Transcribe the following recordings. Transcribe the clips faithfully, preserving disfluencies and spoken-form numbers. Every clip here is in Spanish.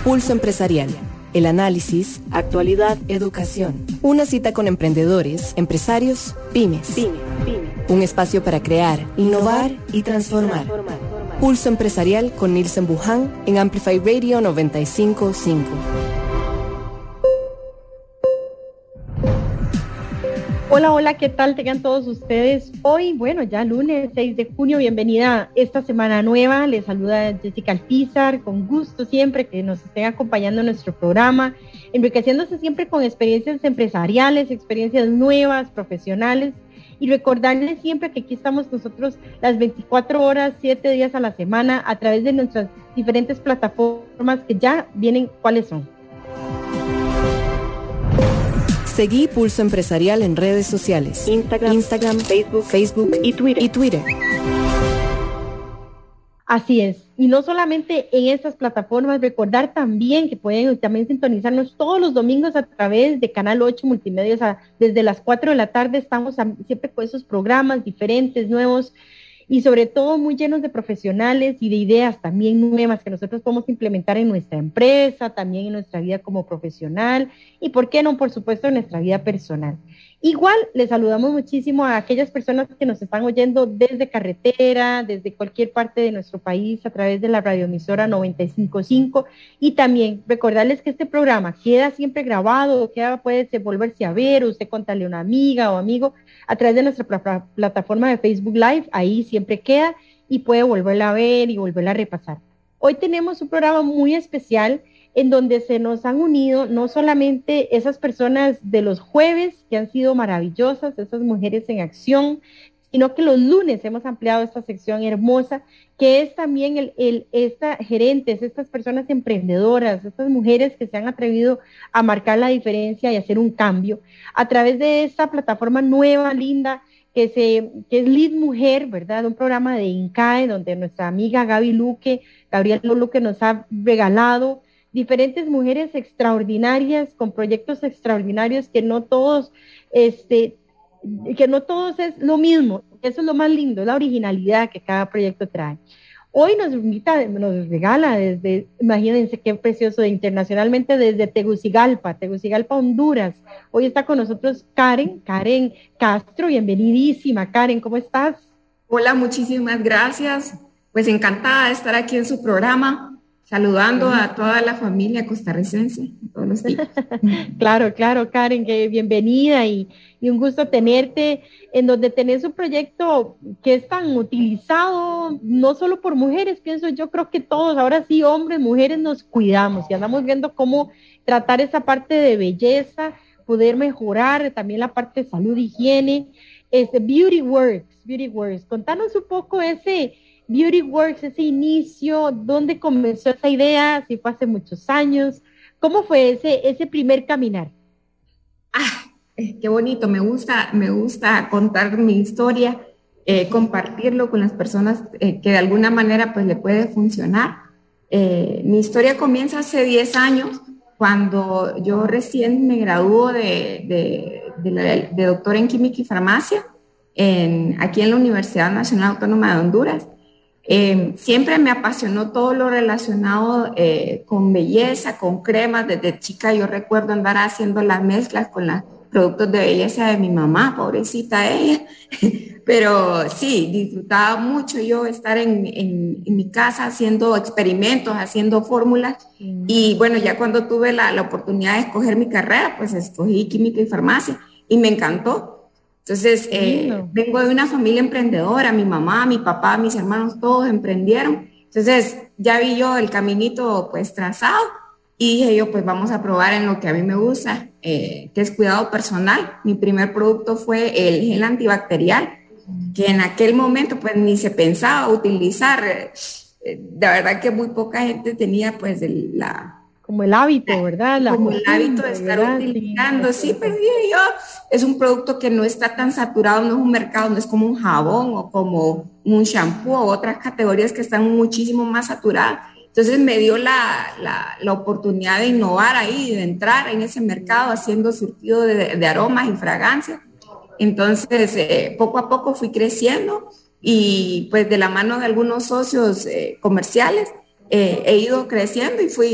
Pulso Empresarial. El análisis, actualidad, educación. Una cita con emprendedores, empresarios, pymes. Pyme, pyme. Un espacio para crear, innovar y transformar. Pulso Empresarial con Nilsen Buján en Amplify Radio noventa y cinco punto cinco. Hola, hola, ¿qué tal? Tengan todos ustedes. Hoy, bueno, ya lunes seis de junio, bienvenida a esta semana nueva. Les saluda Jessica Alpizar, con gusto siempre que nos estén acompañando en nuestro programa, enriqueciéndose siempre con experiencias empresariales, experiencias nuevas, profesionales, y recordarles siempre que aquí estamos nosotros las veinticuatro horas, siete días a la semana, a través de nuestras diferentes plataformas que ya vienen, ¿cuáles son? Seguí Pulso Empresarial en redes sociales. Instagram, Instagram, Facebook, Facebook y Twitter. y Twitter. Así es. Y no solamente en estas plataformas, recordar también que pueden también sintonizarnos todos los domingos a través de Canal ocho Multimedia. O sea, desde las cuatro de la tarde estamos siempre con esos programas diferentes, nuevos, y sobre todo muy llenos de profesionales y de ideas también nuevas que nosotros podemos implementar en nuestra empresa, también en nuestra vida como profesional y, ¿por qué no?, por supuesto, en nuestra vida personal. Igual les saludamos muchísimo a aquellas personas que nos están oyendo desde carretera, desde cualquier parte de nuestro país, a través de la radioemisora noventa y cinco punto cinco, y también recordarles que este programa queda siempre grabado, queda, puede volverse a ver, usted contarle a una amiga o amigo a través de nuestra pl- plataforma de Facebook Live, ahí siempre queda y puede volverla a ver y volverla a repasar. Hoy tenemos un programa muy especial en donde se nos han unido no solamente esas personas de los jueves que han sido maravillosas, esas mujeres en acción, sino que los lunes hemos ampliado esta sección hermosa, que es también el, el, esta gerentes, estas personas emprendedoras, estas mujeres que se han atrevido a marcar la diferencia y hacer un cambio a través de esta plataforma nueva, linda, que, se, que es Lead Mujer, ¿verdad? Un programa de INCAE, donde nuestra amiga Gaby Luque, Gabriel Luque nos ha regalado diferentes mujeres extraordinarias, con proyectos extraordinarios que no todos, este, que no todos es lo mismo. Eso es lo más lindo, la originalidad que cada proyecto trae. Hoy nos invita, nos regala desde, imagínense qué precioso, internacionalmente desde Tegucigalpa, Tegucigalpa, Honduras. Hoy está con nosotros Karen, Karen Castro, bienvenidísima. Karen, ¿cómo estás? Hola, muchísimas gracias. Pues encantada de estar aquí en su programa. Saludando a toda la familia costarricense, a todos los chicos. Claro, claro, Karen, que bienvenida y, y un gusto tenerte en donde tenés un proyecto que es tan utilizado, no solo por mujeres, pienso yo, creo que todos, ahora sí, hombres, mujeres, nos cuidamos y andamos viendo cómo tratar esa parte de belleza, poder mejorar también la parte de salud, higiene, este, Beauty Works, Beauty Works. Contanos un poco ese Beauty Works, ese inicio, ¿dónde comenzó esa idea? Si fue hace muchos años, ¿cómo fue ese, ese primer caminar? Ah, eh, qué bonito, me gusta, me gusta contar mi historia, eh, compartirlo con las personas eh, que de alguna manera pues le puede funcionar. Eh, mi historia comienza hace diez años, cuando yo recién me graduó de, de, de, la, de doctora en química y farmacia, en, aquí en la Universidad Nacional Autónoma de Honduras. Eh, siempre me apasionó todo lo relacionado eh, con belleza, con cremas. Desde chica yo recuerdo andar haciendo las mezclas con los productos de belleza de mi mamá, pobrecita ella. Pero sí, disfrutaba mucho yo estar en, en, en mi casa haciendo experimentos, haciendo fórmulas. Mm. Y bueno, ya cuando tuve la, la oportunidad de escoger mi carrera, pues escogí química y farmacia y me encantó. Entonces, eh, vengo de una familia emprendedora, mi mamá, mi papá, mis hermanos, todos emprendieron. Entonces, ya vi yo el caminito pues trazado y dije yo, pues vamos a probar en lo que a mí me gusta, eh, que es cuidado personal. Mi primer producto fue el gel antibacterial, que en aquel momento pues ni se pensaba utilizar. Eh, de verdad que muy poca gente tenía pues el, la... Como el hábito, ¿verdad? La como el hábito de estar ¿verdad? utilizando. Sí, pues yo, es un producto que no está tan saturado, no es un mercado, no es como un jabón o como un shampoo o otras categorías que están muchísimo más saturadas. Entonces me dio la, la, la oportunidad de innovar ahí, de entrar en ese mercado haciendo surtido de, de aromas y fragancias. Entonces, eh, poco a poco fui creciendo y pues de la mano de algunos socios eh, comerciales eh, he ido creciendo y fui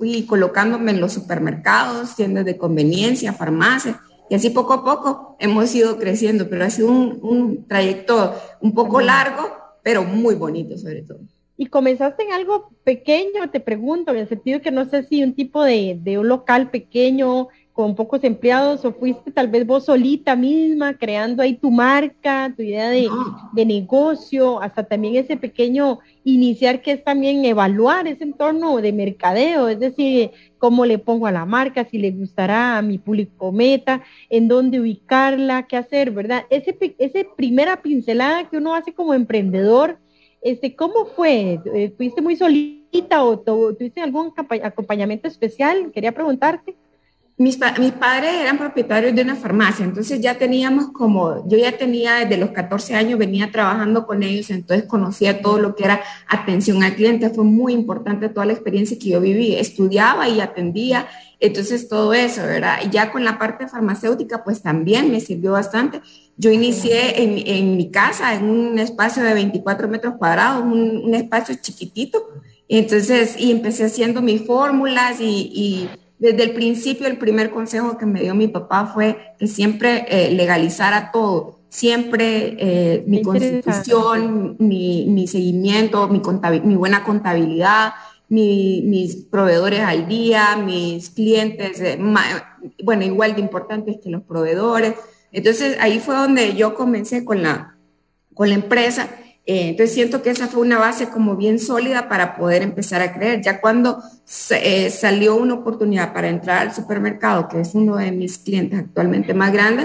fui colocándome en los supermercados, tiendas de conveniencia, farmacias, y así poco a poco hemos ido creciendo, pero ha sido un, un trayecto un poco largo, pero muy bonito sobre todo. Y comenzaste en algo pequeño, te pregunto, en el sentido que no sé si un tipo de, de un local pequeño, con pocos empleados, o fuiste tal vez vos solita misma, creando ahí tu marca, tu idea de, no. de negocio, hasta también ese pequeño iniciar que es también evaluar ese entorno de mercadeo, es decir, cómo le pongo a la marca, si le gustará a mi público meta, en dónde ubicarla, qué hacer, ¿verdad? Ese, ese primera pincelada que uno hace como emprendedor, este, ¿cómo fue? ¿Fuiste muy solita o tuviste algún acompañamiento especial? Quería preguntarte. Mis, pa mis padres eran propietarios de una farmacia, entonces ya teníamos como, yo ya tenía desde los catorce años, venía trabajando con ellos, entonces conocía todo lo que era atención al cliente, fue muy importante toda la experiencia que yo viví, estudiaba y atendía, entonces todo eso, ¿verdad? Y ya con la parte farmacéutica, pues también me sirvió bastante. Yo inicié en, en mi casa, en un espacio de veinticuatro metros cuadrados, un, un espacio chiquitito, entonces, y empecé haciendo mis fórmulas y, y desde el principio, el primer consejo que me dio mi papá fue que siempre eh, legalizara todo, siempre eh, mi constitución, mi, mi seguimiento, mi, mi buena contabilidad, mi, mis proveedores al día, mis clientes, eh, bueno, igual de importantes que los proveedores. Entonces, ahí fue donde yo comencé con la, con la empresa. Eh, entonces siento que esa fue una base como bien sólida para poder empezar a creer. Ya cuando eh, salió una oportunidad para entrar al supermercado, que es uno de mis clientes actualmente más grandes,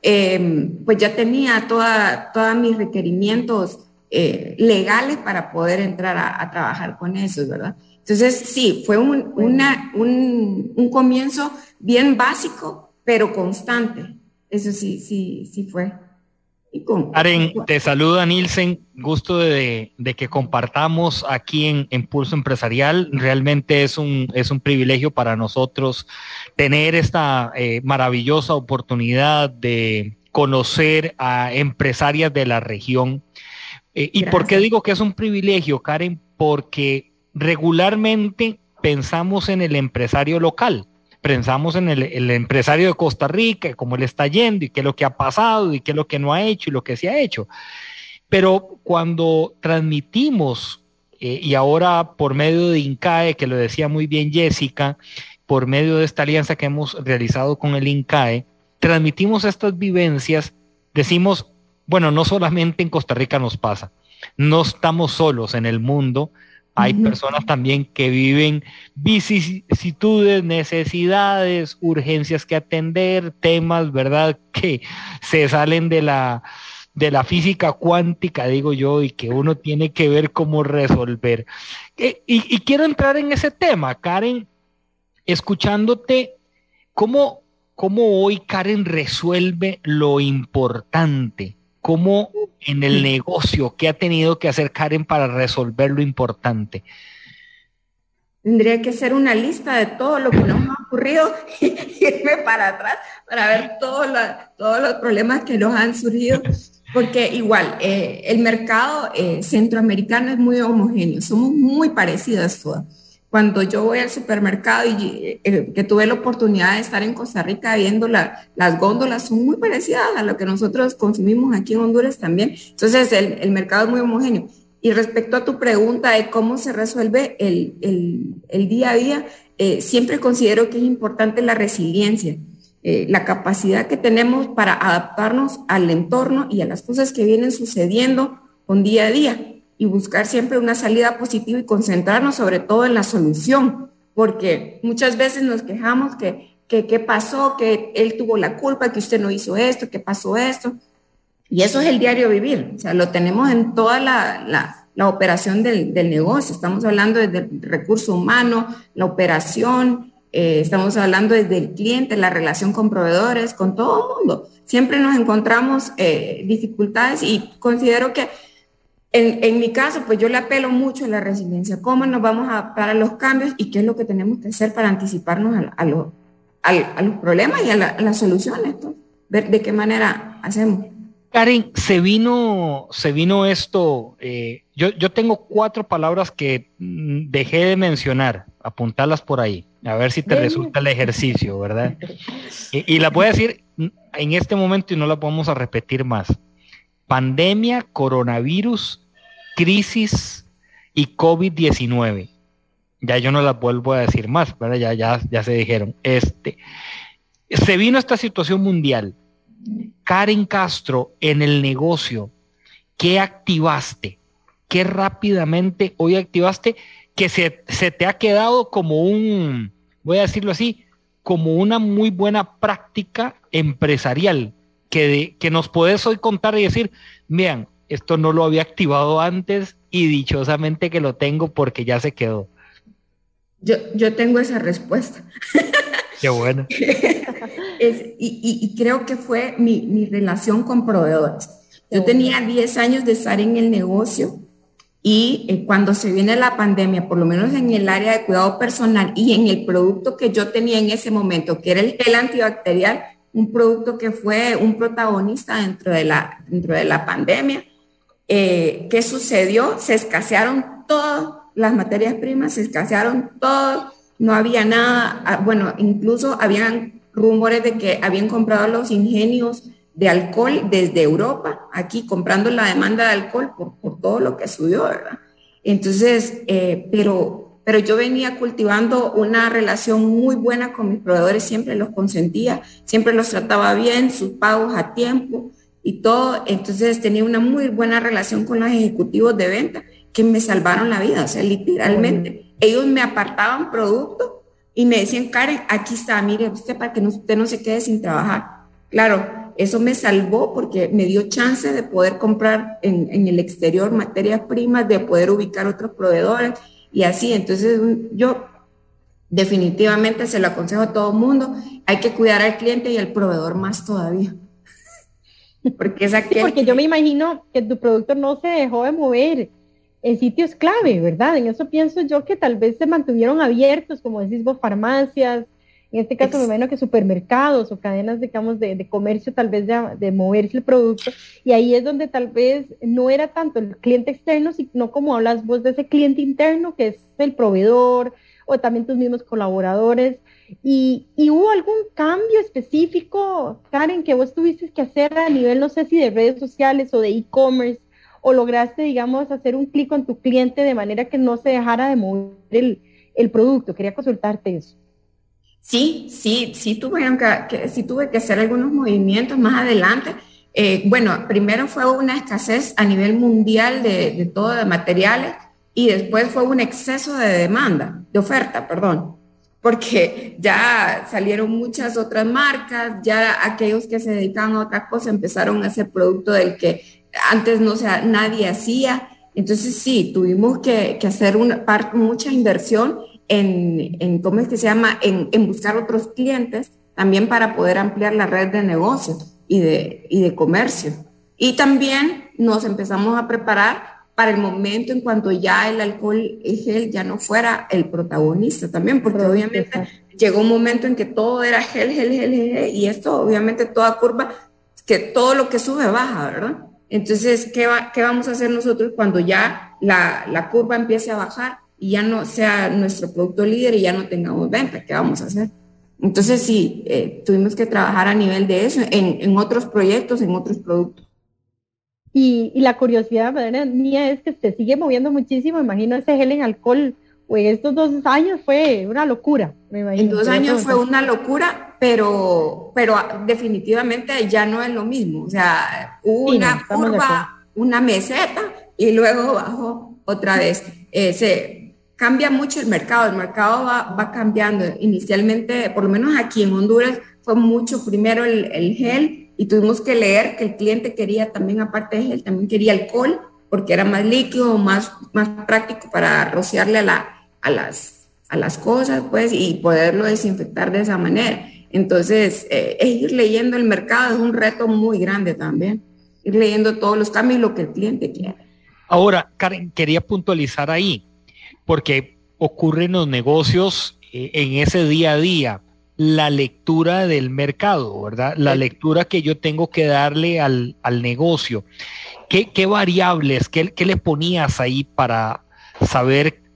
eh, pues ya tenía toda, todos mis requerimientos eh, legales para poder entrar a, a trabajar con esos, ¿verdad? Entonces sí, fue un, una, un, un comienzo bien básico, pero constante. Eso sí, sí, sí fue. Karen, te saluda Nielsen, gusto de, de que compartamos aquí en, en Pulso Empresarial. Realmente es un, es un privilegio para nosotros tener esta eh, maravillosa oportunidad de conocer a empresarias de la región. Eh, ¿Y por qué digo que es un privilegio, Karen? Porque regularmente pensamos en el empresario local. Pensamos en el, el empresario de Costa Rica, cómo le está yendo y qué es lo que ha pasado y qué es lo que no ha hecho y lo que se ha hecho. Pero cuando transmitimos, eh, y ahora por medio de INCAE, que lo decía muy bien Jessica, por medio de esta alianza que hemos realizado con el INCAE, transmitimos estas vivencias, decimos, bueno, no solamente en Costa Rica nos pasa, no estamos solos en el mundo. Hay uh-huh. personas también que viven vicisitudes, necesidades, urgencias que atender, temas, ¿verdad?, que se salen de la, de la física cuántica, digo yo, y que uno tiene que ver cómo resolver. Y, y, y quiero entrar en ese tema, Karen, escuchándote, ¿cómo, cómo hoy Karen resuelve lo importante? ¿Cómo en el negocio qué ha tenido que hacer Karen para resolver lo importante? Tendría que hacer una lista de todo lo que nos ha ocurrido y irme para atrás para ver todos los, todos los problemas que nos han surgido, porque igual eh, el mercado eh, centroamericano es muy homogéneo, somos muy parecidas todas. Cuando yo voy al supermercado y eh, que tuve la oportunidad de estar en Costa Rica viendo la, las góndolas, son muy parecidas a lo que nosotros consumimos aquí en Honduras también. Entonces el, el mercado es muy homogéneo. Y respecto a tu pregunta de cómo se resuelve el, el, el día a día, eh, siempre considero que es importante la resiliencia, eh, la capacidad que tenemos para adaptarnos al entorno y a las cosas que vienen sucediendo con día a día, y buscar siempre una salida positiva y concentrarnos sobre todo en la solución, porque muchas veces nos quejamos que que qué pasó, que él tuvo la culpa, que usted no hizo esto, que pasó esto, y eso es el diario vivir, o sea, lo tenemos en toda la, la, la operación del, del negocio, estamos hablando desde el recurso humano, la operación, eh, estamos hablando desde el cliente, la relación con proveedores, con todo el mundo, siempre nos encontramos eh, dificultades, y considero que En, en mi caso, pues yo le apelo mucho a la resiliencia, cómo nos vamos a adaptar a los cambios y qué es lo que tenemos que hacer para anticiparnos a, a, lo, a, a los problemas y a, la, a las soluciones, ¿no? Ver de qué manera hacemos. Karen, se vino, se vino esto, eh, yo, yo tengo cuatro palabras que dejé de mencionar, apuntalas por ahí, a ver si te Bien. resulta el ejercicio, ¿verdad? Y, y las voy a decir en este momento y no las vamos a repetir más. Pandemia, coronavirus, crisis y COVID diecinueve. Ya yo no las vuelvo a decir más, ¿verdad? Ya, ya, ya se dijeron. Este, se vino esta situación mundial. Karen Castro, en el negocio, ¿qué activaste? ¿Qué rápidamente hoy activaste que se, se te ha quedado como un, voy a decirlo así, como una muy buena práctica empresarial que, de, que nos podés hoy contar y decir, vean, esto no lo había activado antes y dichosamente que lo tengo porque ya se quedó? Yo, yo tengo esa respuesta. Qué bueno. es, y, y, y creo que fue mi, mi relación con proveedores. Qué yo bueno. tenía diez años de estar en el negocio. Y eh, cuando se viene la pandemia, por lo menos en el área de cuidado personal y en el producto que yo tenía en ese momento, que era el gel antibacterial, un producto que fue un protagonista dentro de la, dentro de la pandemia, eh, ¿qué sucedió? Se escasearon todas las materias primas, se escasearon todo, no había nada, bueno, incluso habían rumores de que habían comprado los ingenios de alcohol desde Europa, aquí comprando la demanda de alcohol por, por todo lo que subió, ¿verdad? Entonces, eh, pero, pero yo venía cultivando una relación muy buena con mis proveedores, siempre los consentía, siempre los trataba bien, sus pagos a tiempo y todo, entonces tenía una muy buena relación con los ejecutivos de venta que me salvaron la vida, o sea, literalmente, mm. ellos me apartaban productos y me decían, Karen, aquí está, mire, usted para que no, usted no se quede sin trabajar. Claro, eso me salvó porque me dio chance de poder comprar en, en el exterior materias primas, de poder ubicar otros proveedores y así. Entonces yo definitivamente se lo aconsejo a todo el mundo, hay que cuidar al cliente y al proveedor más todavía. Porque es aquel... Sí, porque yo me imagino que tu producto no se dejó de mover en sitios clave, ¿verdad? En eso pienso yo que tal vez se mantuvieron abiertos, como decís vos, farmacias, en este caso me imagino que supermercados o cadenas, digamos, de, de comercio, tal vez de, de moverse el producto, y ahí es donde tal vez no era tanto el cliente externo, sino como hablas vos de ese cliente interno, que es el proveedor, o también tus mismos colaboradores, y, y hubo algún cambio específico, Karen, que vos tuviste que hacer a nivel, no sé si de redes sociales o de e-commerce, o lograste, digamos, hacer un clic con tu cliente de manera que no se dejara de mover el, el producto. Quería consultarte eso. Sí, sí, sí tuvieron que, que, sí tuve que hacer algunos movimientos más adelante. Eh, bueno, primero fue una escasez a nivel mundial de, de todo, de materiales, y después fue un exceso de demanda, de oferta, perdón, porque ya salieron muchas otras marcas, ya aquellos que se dedicaban a otra cosa empezaron a hacer producto del que antes no se, nadie hacía. Entonces sí, tuvimos que, que hacer una parte, mucha inversión en, en, ¿cómo es que se llama? En, en buscar otros clientes también para poder ampliar la red de negocios y de, y de comercio. Y también nos empezamos a preparar para el momento en cuanto ya el alcohol y gel ya no fuera el protagonista también, porque Pero obviamente exacto. llegó un momento en que todo era gel, gel, gel, gel, y esto obviamente toda curva, que todo lo que sube baja, ¿verdad? Entonces, ¿qué, va, qué vamos a hacer nosotros cuando ya la, la curva empiece a bajar y ya no sea nuestro producto líder y ya no tengamos venta? ¿Qué vamos a hacer? Entonces, sí, eh, tuvimos que trabajar a nivel de eso, en, en otros proyectos, en otros productos. Y, y la curiosidad mía es que se sigue moviendo muchísimo. Imagino ese gel en alcohol, pues estos dos años fue una locura, me imagino. En dos años fue una locura, pero, pero definitivamente ya no es lo mismo. O sea, hubo sí, una no, curva, una meseta y luego bajó otra vez. Eh, se cambia mucho el mercado, el mercado va, va cambiando. Inicialmente, por lo menos aquí en Honduras, fue mucho primero el, el gel, y tuvimos que leer que el cliente quería también, aparte de gel, también quería alcohol, porque era más líquido, más, más práctico para rociarle a, la, a, las, a las cosas, pues, y poderlo desinfectar de esa manera. Entonces, eh, ir leyendo el mercado es un reto muy grande también, ir leyendo todos los cambios y lo que el cliente quiere. Ahora, Karen, quería puntualizar ahí, porque ocurre en los negocios eh, en ese día a día, la lectura del mercado, ¿verdad? La lectura que yo tengo que darle al, al negocio. ¿Qué, qué variables, qué, qué le ponías ahí para saber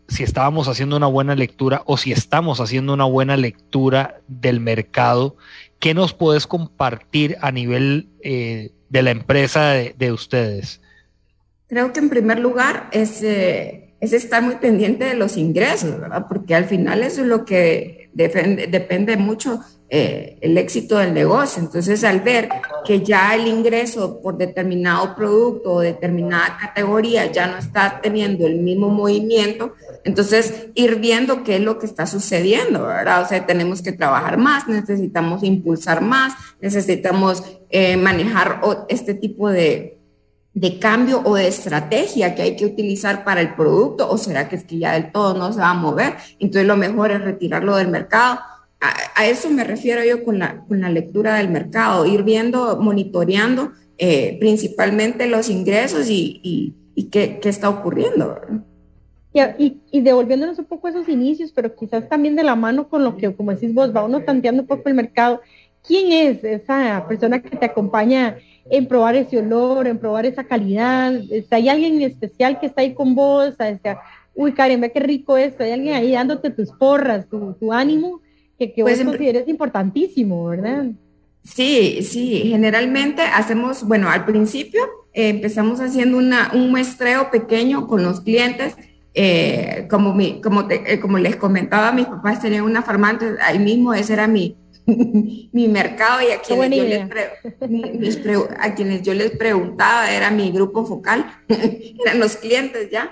si estábamos haciendo una buena lectura o si estamos haciendo una buena lectura del mercado. ¿Qué nos puedes compartir a nivel eh, de la empresa de, de ustedes? Creo que en primer lugar es, eh, es estar muy pendiente de los ingresos, ¿verdad? Porque al final eso es lo que depende, depende mucho eh, el éxito del negocio. Entonces, al ver que ya el ingreso por determinado producto o determinada categoría ya no está teniendo el mismo movimiento, entonces ir viendo qué es lo que está sucediendo, ¿verdad? O sea, tenemos que trabajar más, necesitamos impulsar más, necesitamos eh, manejar este tipo de, de cambio o de estrategia que hay que utilizar para el producto, o será que es que ya del todo no se va a mover, entonces lo mejor es retirarlo del mercado. A, a eso me refiero yo con la, con la lectura del mercado, ir viendo, monitoreando eh, principalmente los ingresos y, y, y qué, qué está ocurriendo, ¿verdad? Y, y devolviéndonos un poco a esos inicios, pero quizás también de la mano con lo que, como decís vos, va uno tanteando un poco el mercado. ¿Quién es esa persona que te acompaña en probar ese olor, en probar esa calidad? ¿Hay alguien especial que está ahí con vos? O sea, uy, Karen, ve qué rico esto. ¿Hay alguien ahí dándote tus porras, tu, tu ánimo, que, que pues vos consideres importantísimo, verdad? Sí, sí, generalmente hacemos, bueno, al principio eh, empezamos haciendo una, un muestreo pequeño con los clientes. Eh, como, mi, como, te, eh, como les comentaba, mis papás tenían una farmacia, ahí mismo ese era mi, mi mercado, y a quienes, yo les pre, mis pre, a quienes yo les preguntaba era mi grupo focal, eran los clientes ya.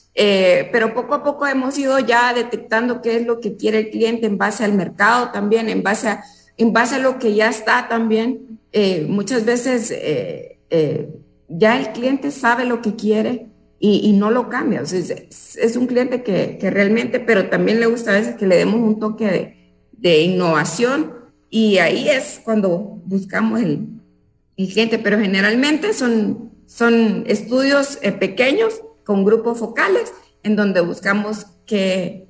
Eh, pero poco a poco hemos ido ya detectando qué es lo que quiere el cliente en base al mercado también, en base a, en base a lo que ya está también. Eh, muchas veces eh, eh, ya el cliente sabe lo que quiere y, y no lo cambia. O sea, es, es un cliente que, que realmente, pero también le gusta a veces que le demos un toque de, de innovación, y ahí es cuando buscamos el, el cliente, pero generalmente son, son estudios eh, pequeños con grupos focales en donde buscamos que,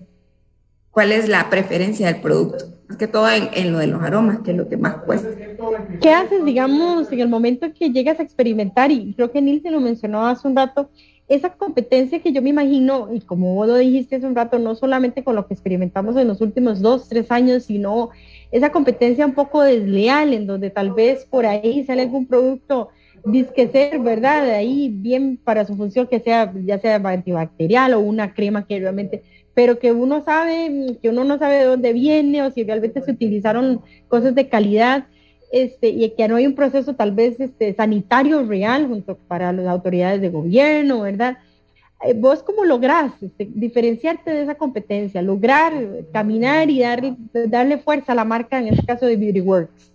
cuál es la preferencia del producto, más que todo en, en lo de los aromas, que es lo que más cuesta. ¿Qué haces, digamos, en el momento que llegas a experimentar? Y creo que Nilsen lo mencionó hace un rato, esa competencia que yo me imagino, y como vos lo dijiste hace un rato, no solamente con lo que experimentamos en los últimos dos, tres años, sino esa competencia un poco desleal, en donde tal vez por ahí sale algún producto disque ser, ¿verdad? De ahí bien para su función, que sea, ya sea antibacterial o una crema que realmente, pero que uno sabe, que uno no sabe de dónde viene o si realmente se utilizaron cosas de calidad, este, y que no hay un proceso tal vez este, sanitario real junto para las autoridades de gobierno, ¿verdad? ¿Vos cómo lográs este, diferenciarte de esa competencia, lograr caminar y dar, darle fuerza a la marca, en este caso de Beauty Works?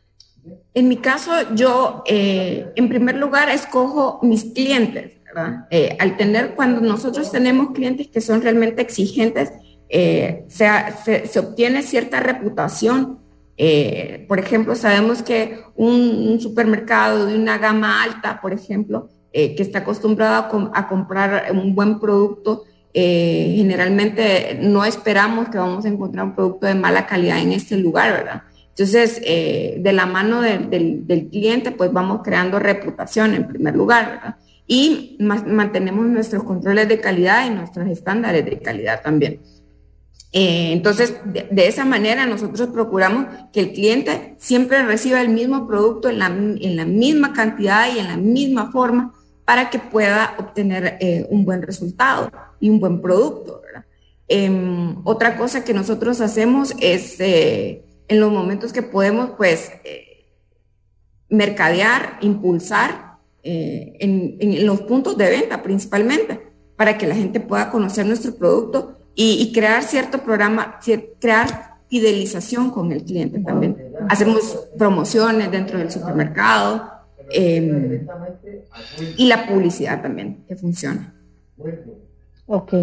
En mi caso, yo eh, en primer lugar escojo mis clientes, ¿verdad? Eh, al tener, cuando nosotros tenemos clientes que son realmente exigentes, eh, se, se, se obtiene cierta reputación. Eh, por ejemplo, sabemos que un, un supermercado de una gama alta, por ejemplo, eh, que está acostumbrado a, com a comprar un buen producto, eh, generalmente no esperamos que vamos a encontrar un producto de mala calidad en este lugar, ¿verdad? Entonces, eh, de la mano de, de, del cliente, pues vamos creando reputación en primer lugar, ¿verdad? Y más, mantenemos nuestros controles de calidad y nuestros estándares de calidad también. Eh, entonces, de, de esa manera nosotros procuramos que el cliente siempre reciba el mismo producto en la, en la misma cantidad y en la misma forma para que pueda obtener eh, un buen resultado y un buen producto, ¿verdad? Eh, otra cosa que nosotros hacemos es, eh, en los momentos que podemos, pues, eh, mercadear, impulsar eh, en, en los puntos de venta principalmente, para que la gente pueda conocer nuestro producto y, y crear cierto programa, crear fidelización con el cliente también. Hacemos promociones dentro del supermercado eh, y la publicidad también, que funciona. Ok.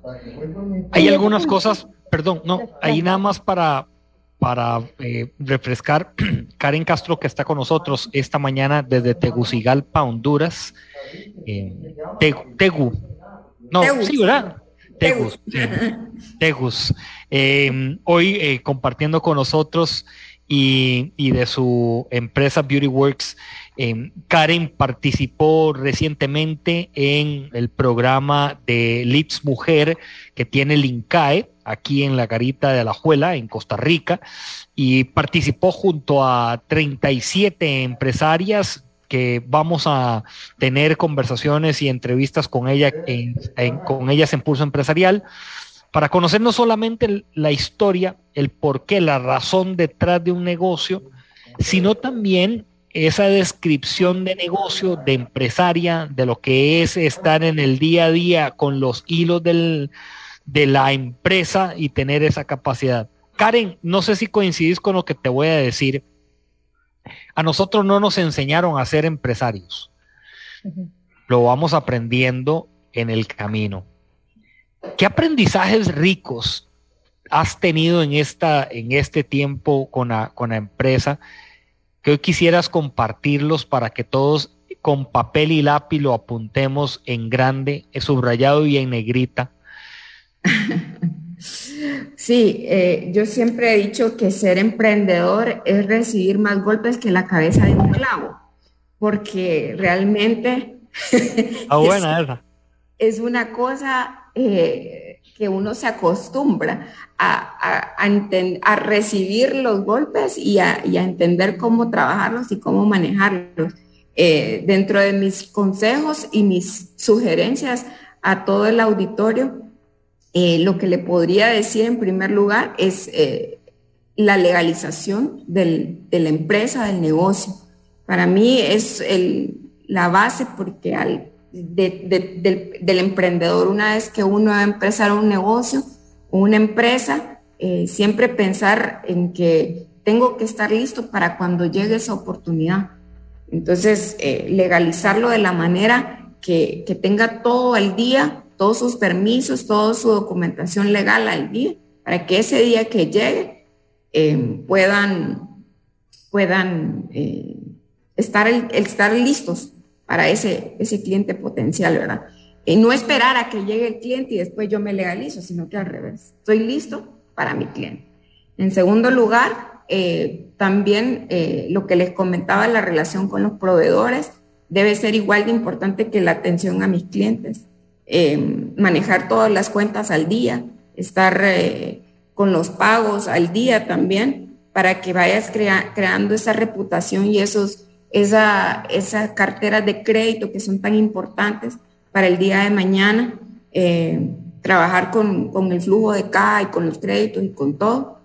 Hay algunas cosas, perdón, no, ahí nada más para, para eh, refrescar. Karen Castro, que está con nosotros esta mañana desde Tegucigalpa, Honduras. Eh, Tegu, Tegu. No, Tegus. Sí, ¿verdad? Tegus. Tegus. Sí. Tegus. Eh, hoy eh, compartiendo con nosotros y, y de su empresa Beauty Works. Eh, Karen participó recientemente en el programa de Lips Mujer que tiene el INCAE aquí en la Garita de Alajuela, en Costa Rica, y participó junto a treinta y siete empresarias que vamos a tener conversaciones y entrevistas con, ella en, en, con ellas en Pulso Empresarial, para conocer no solamente la historia, el porqué, la razón detrás de un negocio, sino también esa descripción de negocio, de empresaria, de lo que es estar en el día a día con los hilos del, de la empresa y tener esa capacidad. Karen, no sé si coincidís con lo que te voy a decir. A nosotros no nos enseñaron a ser empresarios. Uh-huh. Lo vamos aprendiendo en el camino. ¿Qué aprendizajes ricos has tenido en, esta, en este tiempo con la, con la empresa que hoy quisieras compartirlos para que todos con papel y lápiz lo apuntemos en grande, subrayado y en negrita? Sí, eh, yo siempre he dicho que ser emprendedor es recibir más golpes que la cabeza de un clavo, porque realmente ah, buena esa. Es una cosa eh, que uno se acostumbra a, a, a, enten, a recibir los golpes y a, y a entender cómo trabajarlos y cómo manejarlos. Eh, dentro de mis consejos y mis sugerencias a todo el auditorio, eh, lo que le podría decir en primer lugar es eh, la legalización del, de la empresa, del negocio. Para mí es el, la base, porque al De, de, del, del emprendedor, una vez que uno va a empezar un negocio, una empresa, eh, siempre pensar en que tengo que estar listo para cuando llegue esa oportunidad. Entonces, eh, legalizarlo de la manera que, que tenga todo al día, todos sus permisos, toda su documentación legal al día, para que ese día que llegue eh, puedan, puedan eh, estar, el, estar listos para ese, ese cliente potencial, ¿verdad? Y no esperar a que llegue el cliente y después yo me legalizo, sino que al revés, estoy listo para mi cliente. En segundo lugar, eh, también eh, lo que les comentaba, la relación con los proveedores debe ser igual de importante que la atención a mis clientes. Eh, manejar todas las cuentas al día, estar eh, con los pagos al día también, para que vayas crea- creando esa reputación y esos Esa, esas carteras de crédito que son tan importantes para el día de mañana, eh, trabajar con, con el flujo de caja y con los créditos y con todo.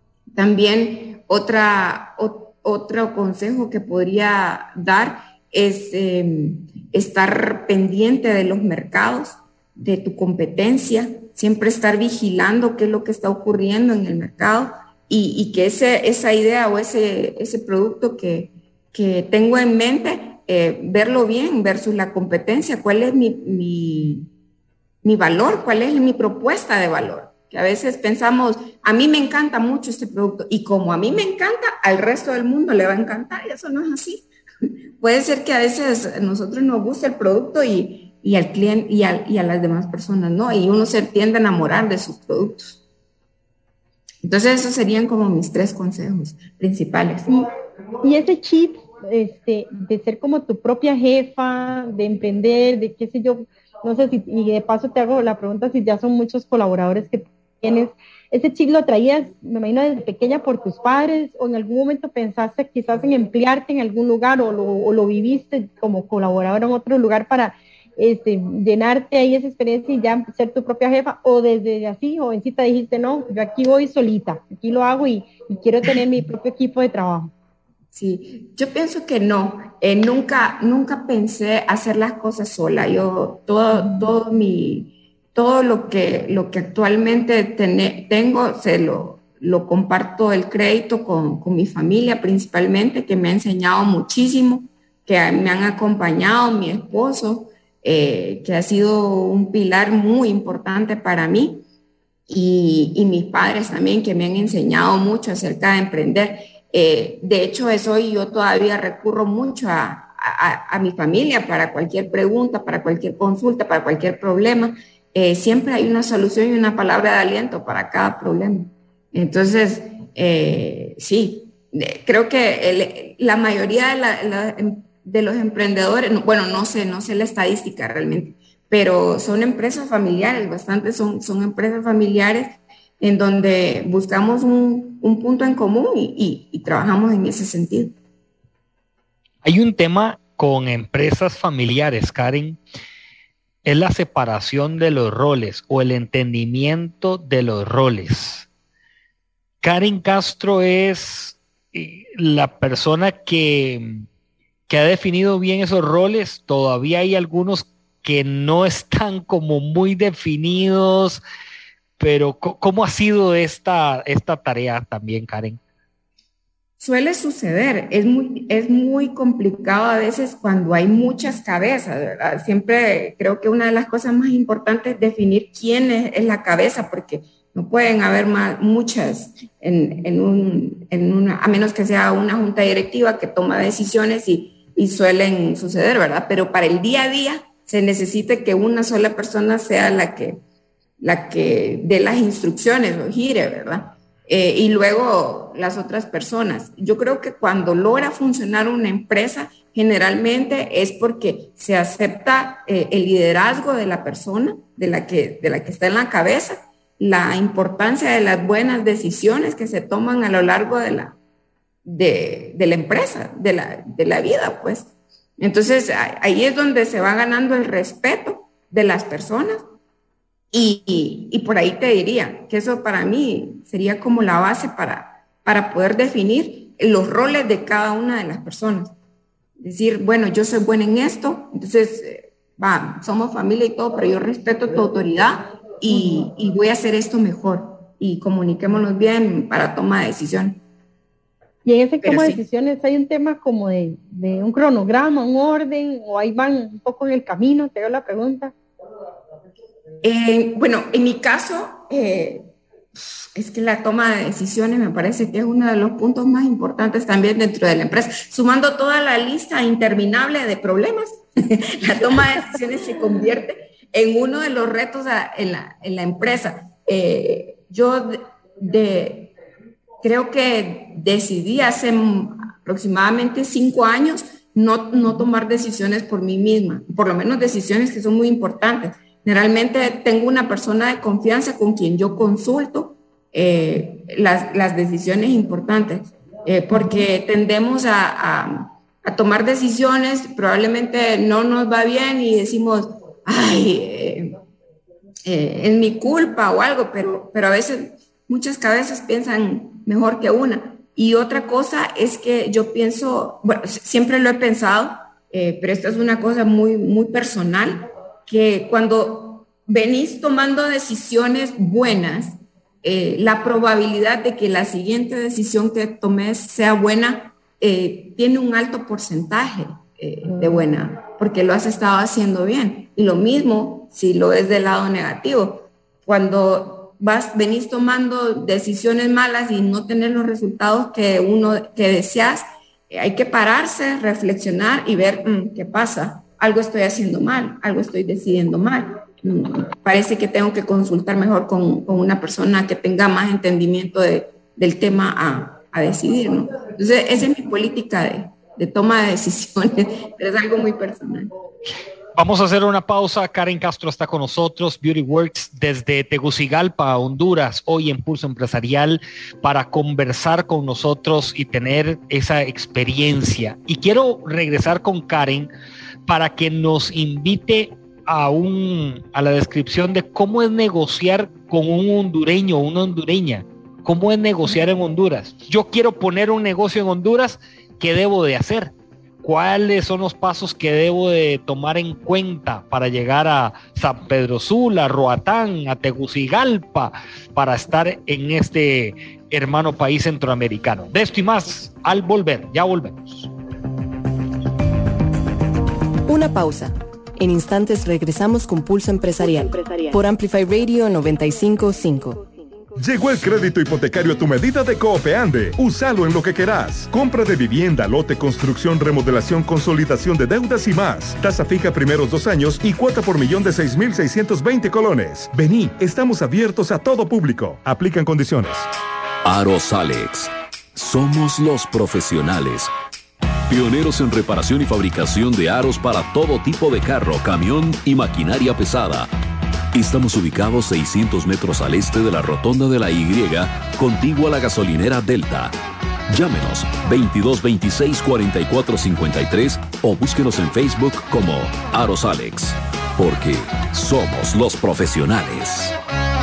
También otra, o, otro consejo que podría dar es eh, estar pendiente de los mercados, de tu competencia, siempre estar vigilando qué es lo que está ocurriendo en el mercado y, y que ese, esa idea o ese, ese producto que que tengo en mente, eh, verlo bien versus la competencia, cuál es mi, mi, mi valor, cuál es mi propuesta de valor. Que a veces pensamos, a mí me encanta mucho este producto y como a mí me encanta, al resto del mundo le va a encantar, y eso no es así. Puede ser que a veces a nosotros nos guste el producto y, y al cliente y a, y a las demás personas, ¿no? Y uno se tiende a enamorar de sus productos. Entonces esos serían como mis tres consejos principales. Y, y ese chip este, de ser como tu propia jefa, de emprender, de qué sé yo, no sé si, y de paso te hago la pregunta si ya son muchos colaboradores que tienes, ¿ese chip lo traías, me imagino, desde pequeña por tus padres o en algún momento pensaste quizás en emplearte en algún lugar o lo, o lo viviste como colaborador en otro lugar para este, llenarte ahí esa experiencia y ya ser tu propia jefa, o desde así, jovencita dijiste, no, yo aquí voy solita, aquí lo hago y, y quiero tener mi propio equipo de trabajo? Sí, yo pienso que no, eh, nunca, nunca pensé hacer las cosas sola. Yo todo, todo mi, todo lo que, lo que actualmente ten, tengo se lo, lo comparto el crédito con, con mi familia principalmente, que me ha enseñado muchísimo, que me han acompañado, mi esposo, eh, que ha sido un pilar muy importante para mí, y, y mis padres también, que me han enseñado mucho acerca de emprender. Eh, de hecho, eso yo todavía recurro mucho a, a, a mi familia para cualquier pregunta, para cualquier consulta, para cualquier problema. Eh, siempre hay una solución y una palabra de aliento para cada problema. Entonces, eh, sí, creo que el, la mayoría de, la, la, de los emprendedores, bueno, no sé, no sé la estadística realmente, pero son empresas familiares, bastante son, son empresas familiares en donde buscamos un, un punto en común y, y, y trabajamos en ese sentido. Hay un tema con empresas familiares, Karen, es la separación de los roles o el entendimiento de los roles. Karen Castro es la persona que, que ha definido bien esos roles. Todavía hay algunos que no están como muy definidos, pero ¿cómo ha sido esta, esta tarea también, Karen? Suele suceder, es muy, es muy complicado a veces cuando hay muchas cabezas, ¿verdad? Siempre creo que una de las cosas más importantes es definir quién es, es la cabeza, porque no pueden haber más, muchas en, en un, en una, a menos que sea una junta directiva que toma decisiones y, y suelen suceder, ¿verdad? Pero para el día a día se necesita que una sola persona sea la que, la que dé las instrucciones o gire, ¿verdad? Eh, y luego las otras personas. Yo creo que cuando logra funcionar una empresa, generalmente es porque se acepta eh, el liderazgo de la persona, de la, que, de la que está en la cabeza, la importancia de las buenas decisiones que se toman a lo largo de la, de, de la empresa, de la, de la vida, pues. Entonces, ahí es donde se va ganando el respeto de las personas. Y, y, y por ahí te diría que eso para mí sería como la base para, para poder definir los roles de cada una de las personas. Decir, bueno, yo soy buena en esto, entonces, eh, va, somos familia y todo, pero yo respeto tu autoridad y, y voy a hacer esto mejor. Y comuniquémonos bien para toma de decisión. Y en ese toma de sí. decisiones hay un tema como de, de un cronograma, un orden, o ahí van un poco en el camino, te hago la pregunta. Eh, bueno, en mi caso, eh, es que la toma de decisiones me parece que es uno de los puntos más importantes también dentro de la empresa. Sumando toda la lista interminable de problemas, la toma de decisiones se convierte en uno de los retos a, en, la, en la empresa. Eh, yo de, de, creo que decidí hace aproximadamente cinco años no, no tomar decisiones por mí misma, por lo menos decisiones que son muy importantes. Generalmente tengo una persona de confianza con quien yo consulto eh, las, las decisiones importantes, eh, porque tendemos a, a, a tomar decisiones, probablemente no nos va bien y decimos, ay, eh, eh, es mi culpa o algo, pero, pero a veces muchas cabezas piensan mejor que una. Y otra cosa es que yo pienso, bueno, siempre lo he pensado, eh, pero esta es una cosa muy, muy personal, que cuando venís tomando decisiones buenas, eh, la probabilidad de que la siguiente decisión que tomes sea buena eh, tiene un alto porcentaje eh, de buena, porque lo has estado haciendo bien. Y lo mismo si lo ves del lado negativo. Cuando vas, venís tomando decisiones malas y no tener los resultados que uno que deseas, eh, hay que pararse, reflexionar y ver mmm, qué pasa. Algo estoy haciendo mal, algo estoy decidiendo mal. Parece que tengo que consultar mejor con, con una persona que tenga más entendimiento de, del tema a, a decidir, ¿no? Entonces, esa es mi política de, de toma de decisiones, pero es algo muy personal. Vamos a hacer una pausa. Karen Castro está con nosotros, Beauty Works, desde Tegucigalpa, Honduras, hoy en Pulso Empresarial, para conversar con nosotros y tener esa experiencia. Y quiero regresar con Karen para que nos invite a, un, a la descripción de cómo es negociar con un hondureño o una hondureña. ¿Cómo es negociar en Honduras? Yo quiero poner un negocio en Honduras, ¿qué debo de hacer? ¿Cuáles son los pasos que debo de tomar en cuenta para llegar a San Pedro Sula, a Roatán, a Tegucigalpa, para estar en este hermano país centroamericano? De esto y más al volver. Ya volvemos. Una pausa. En instantes regresamos con Pulso Empresarial, Pulso Empresarial. Por Amplify Radio noventa y cinco punto cinco. Llegó el crédito hipotecario a tu medida de Coopeande. Úsalo en lo que querás. Compra de vivienda, lote, construcción, remodelación, consolidación de deudas y más. Tasa fija primeros dos años y cuota por millón de seis mil seiscientos veinte colones. Vení, estamos abiertos a todo público. Aplican condiciones. Aros Alex. somos los profesionales. Pioneros en reparación y fabricación de aros para todo tipo de carro, camión y maquinaria pesada. Estamos ubicados seiscientos metros al este de la rotonda de la Y, contigua a la gasolinera Delta. Llámenos veintidós veintiséis cuarenta y cuatro cincuenta y tres o búsquenos en Facebook como Aros Alex, porque somos los profesionales.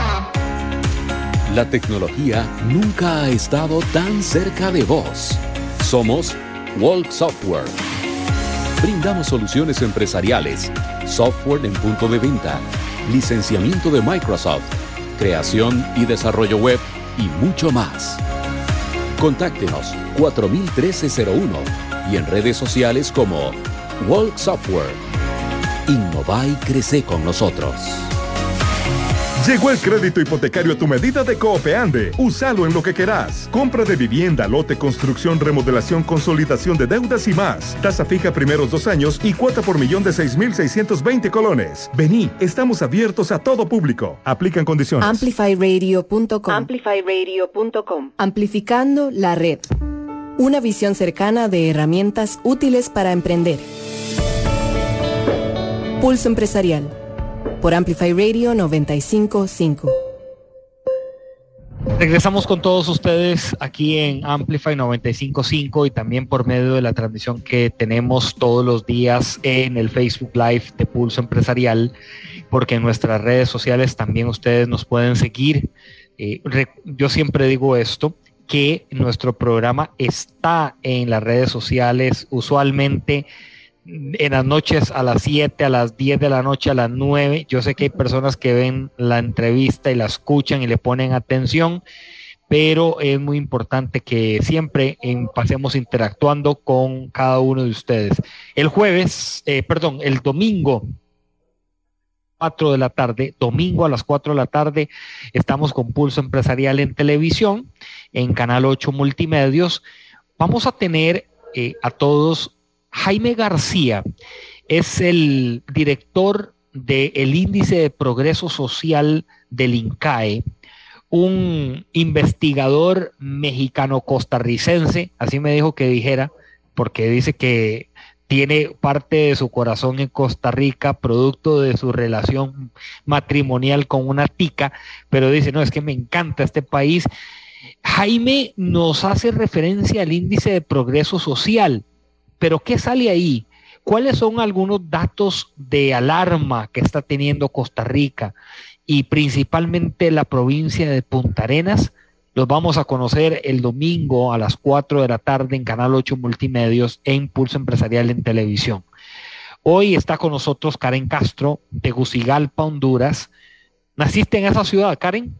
La tecnología nunca ha estado tan cerca de vos. Somos Walk Software. Brindamos soluciones empresariales, software en punto de venta, licenciamiento de Microsoft, creación y desarrollo web y mucho más. Contáctenos cuatro mil trece cero uno y en redes sociales como Walk Software. Innova y crece con nosotros. Llegó el crédito hipotecario a tu medida de Coopeande. Úsalo en lo que querás. Compra de vivienda, lote, construcción, remodelación, consolidación de deudas y más. Tasa fija primeros dos años y cuota por millón de seis mil seiscientos veinte colones. Vení, estamos abiertos a todo público. Aplican condiciones. amplify radio punto com. amplify radio punto com. Amplificando la red. Una visión cercana de herramientas útiles para emprender. Pulso Empresarial. Por Amplify Radio noventa y cinco punto cinco. Regresamos con todos ustedes aquí en Amplify noventa y cinco punto cinco y también por medio de la transmisión que tenemos todos los días en el Facebook Live de Pulso Empresarial, porque en nuestras redes sociales también ustedes nos pueden seguir. Eh, yo siempre digo esto, que nuestro programa está en las redes sociales usualmente en las noches a las siete, a las diez de la noche, a las nueve. Yo sé que hay personas que ven la entrevista y la escuchan y le ponen atención, pero es muy importante que siempre en, pasemos interactuando con cada uno de ustedes. El jueves, eh, perdón, el domingo, cuatro de la tarde, domingo a las cuatro de la tarde, estamos con Pulso Empresarial en televisión, en Canal ocho Multimedios. Vamos a tener eh, a todos. Jaime García es el director del Índice de Progreso Social del INCAE, un investigador mexicano-costarricense, así me dijo que dijera, porque dice que tiene parte de su corazón en Costa Rica, producto de su relación matrimonial con una tica, pero dice, no, es que me encanta este país. Jaime nos hace referencia al Índice de Progreso Social. Pero ¿qué sale ahí? ¿Cuáles son algunos datos de alarma que está teniendo Costa Rica y principalmente la provincia de Punta Arenas? Los vamos a conocer el domingo a las cuatro de la tarde en Canal ocho Multimedios e Impulso Empresarial en televisión. Hoy está con nosotros Karen Castro, de Tegucigalpa, Honduras. ¿Naciste en esa ciudad, Karen?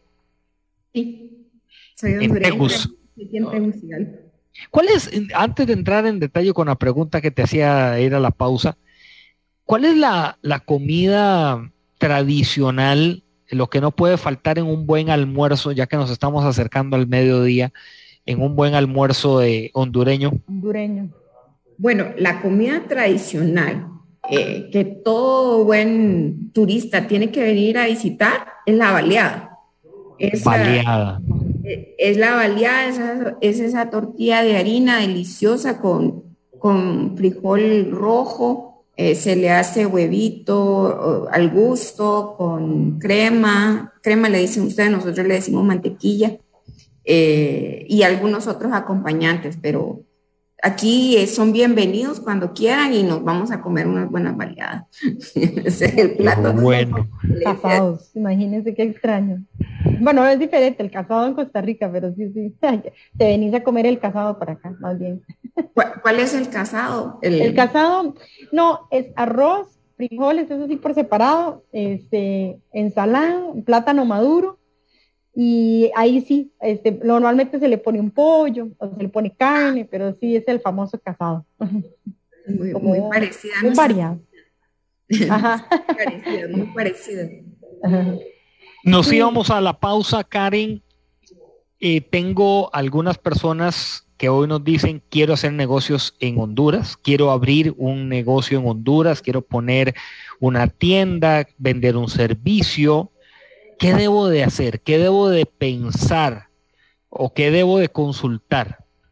Sí, soy hondureña. En Tegus. En Tegucigalpa. ¿Cuál es, antes de entrar en detalle con la pregunta que te hacía ir a la pausa, cuál es la, la comida tradicional, lo que no puede faltar en un buen almuerzo, ya que nos estamos acercando al mediodía, en un buen almuerzo de hondureño? Hondureño. Bueno, la comida tradicional eh, que todo buen turista tiene que venir a visitar es la baleada. Esa, baleada. Es la baleada, esa, es esa tortilla de harina deliciosa con, con frijol rojo, eh, se le hace huevito al gusto, con crema, crema le dicen ustedes, nosotros le decimos mantequilla, eh, y algunos otros acompañantes, pero aquí eh, son bienvenidos cuando quieran y nos vamos a comer unas buenas baleadas. Ese es el plato. Bueno. Casados, imagínense qué extraño. Bueno, es diferente el casado en Costa Rica, pero sí, sí. Te venís a comer el casado para acá, más bien. ¿Cuál, cuál es el casado? El... el casado, no, es arroz, frijoles, eso sí por separado, este, ensalada, plátano maduro, y ahí sí, este, normalmente se le pone un pollo, o se le pone carne, pero sí es el famoso casado. Muy, muy parecida. Muy variado. Ajá. Muy parecida, muy parecida. Ajá. Nos íbamos a la pausa, Karen. Eh, tengo algunas personas que hoy nos dicen, quiero hacer negocios en Honduras, quiero abrir un negocio en Honduras, quiero poner una tienda, vender un servicio. ¿Qué debo de hacer? ¿Qué debo de pensar? ¿O qué debo de consultar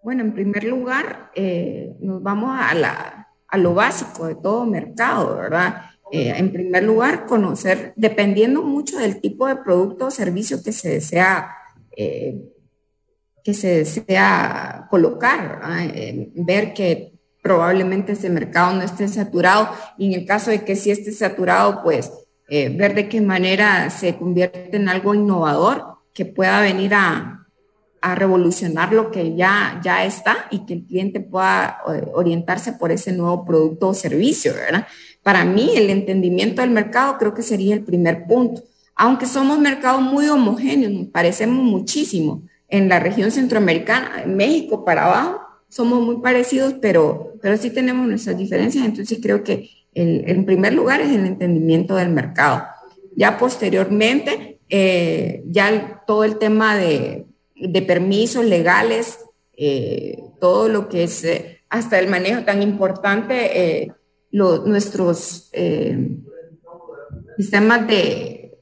Bueno, en primer lugar, eh, nos vamos a, la, a lo básico de todo mercado, ¿verdad? Eh, en primer lugar, conocer, dependiendo mucho del tipo de producto o servicio que se desea, eh, que se desea colocar, ¿verdad? Eh, ver que probablemente ese mercado no esté saturado, y en el caso de que sí esté saturado, pues eh, ver de qué manera se convierte en algo innovador que pueda venir a a revolucionar lo que ya, ya está y que el cliente pueda orientarse por ese nuevo producto o servicio, ¿verdad? Para mí, el entendimiento del mercado creo que sería el primer punto. Aunque somos mercados muy homogéneos, nos parecemos muchísimo. En la región centroamericana, en México para abajo, somos muy parecidos, pero, pero sí tenemos nuestras diferencias. Entonces creo que el, en primer lugar es el entendimiento del mercado. Ya posteriormente, eh, ya todo el tema de de permisos legales, eh, todo lo que es eh, hasta el manejo tan importante, eh, lo, nuestros eh, sistemas de,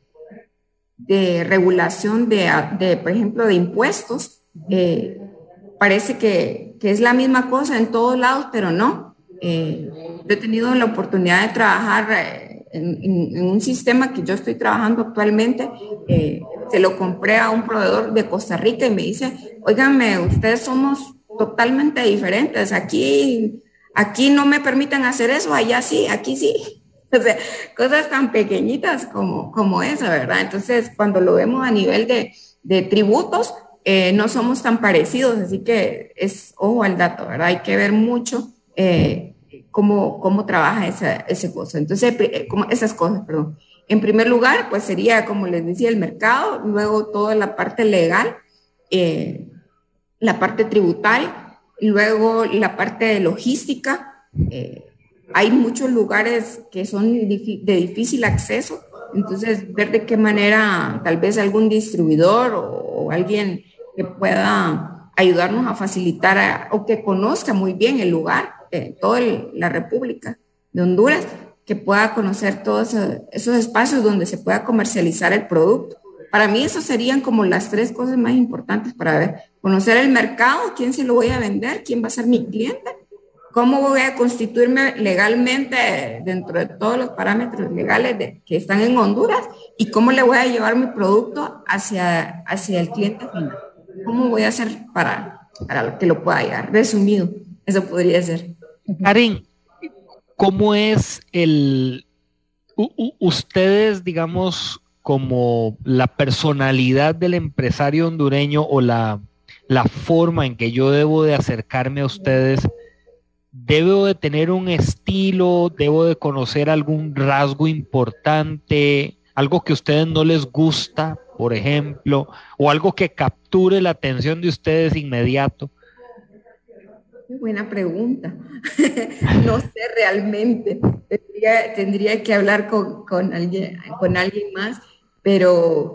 de regulación de, de, por ejemplo, de impuestos, eh, parece que, que es la misma cosa en todos lados, pero no. Eh, yo he tenido la oportunidad de trabajar eh, en, en, en un sistema que yo estoy trabajando actualmente. eh, Se lo compré a un proveedor de Costa Rica y me dice, óiganme, ustedes somos totalmente diferentes. Aquí, aquí no me permiten hacer eso, allá sí, aquí sí. O sea, cosas tan pequeñitas como, como esa, ¿verdad? Entonces, cuando lo vemos a nivel de, de tributos, eh, no somos tan parecidos, así que es ojo al dato, ¿verdad? Hay que ver mucho eh, cómo, cómo trabaja esa, esa cosa. Entonces, eh, como esas cosas, perdón. En primer lugar, pues sería, como les decía, el mercado, luego toda la parte legal, eh, la parte tributaria, luego la parte de logística. Eh, hay muchos lugares que son de difícil acceso, entonces ver de qué manera tal vez algún distribuidor o, o alguien que pueda ayudarnos a facilitar a, o que conozca muy bien el lugar, eh, toda el, la República de Honduras, que pueda conocer todos esos espacios donde se pueda comercializar el producto. Para mí eso serían como las tres cosas más importantes para ver. Conocer el mercado, quién se lo voy a vender, quién va a ser mi cliente, cómo voy a constituirme legalmente dentro de todos los parámetros legales de, que están en Honduras, y cómo le voy a llevar mi producto hacia, hacia el cliente final. ¿Cómo voy a hacer para, para que lo pueda llegar? Resumido, eso podría ser. Karen, ¿cómo es el, u, ustedes, digamos, como la personalidad del empresario hondureño o la, la forma en que yo debo de acercarme a ustedes? ¿Debo de tener un estilo? ¿Debo de conocer algún rasgo importante? ¿Algo que a ustedes no les gusta, por ejemplo? ¿O algo que capture la atención de ustedes inmediato? Buena pregunta. No sé realmente. Tendría, tendría que hablar con, con, alguien, con alguien más, pero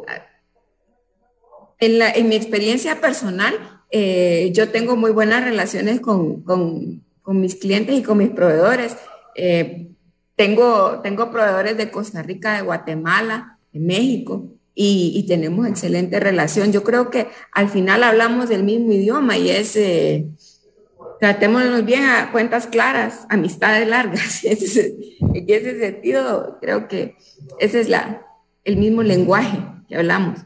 en, la, en mi experiencia personal, eh, yo tengo muy buenas relaciones con, con, con mis clientes y con mis proveedores. Eh, tengo, tengo proveedores de Costa Rica, de Guatemala, de México, y, y tenemos excelente relación. Yo creo que al final hablamos del mismo idioma y es... Eh, tratémonos bien, a cuentas claras, amistades largas. En ese sentido, creo que ese es la, el mismo lenguaje que hablamos.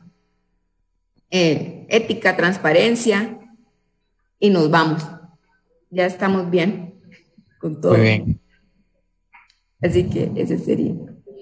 Eh, ética, transparencia, y nos vamos. Ya estamos bien con todo. Muy bien. Así que ese sería.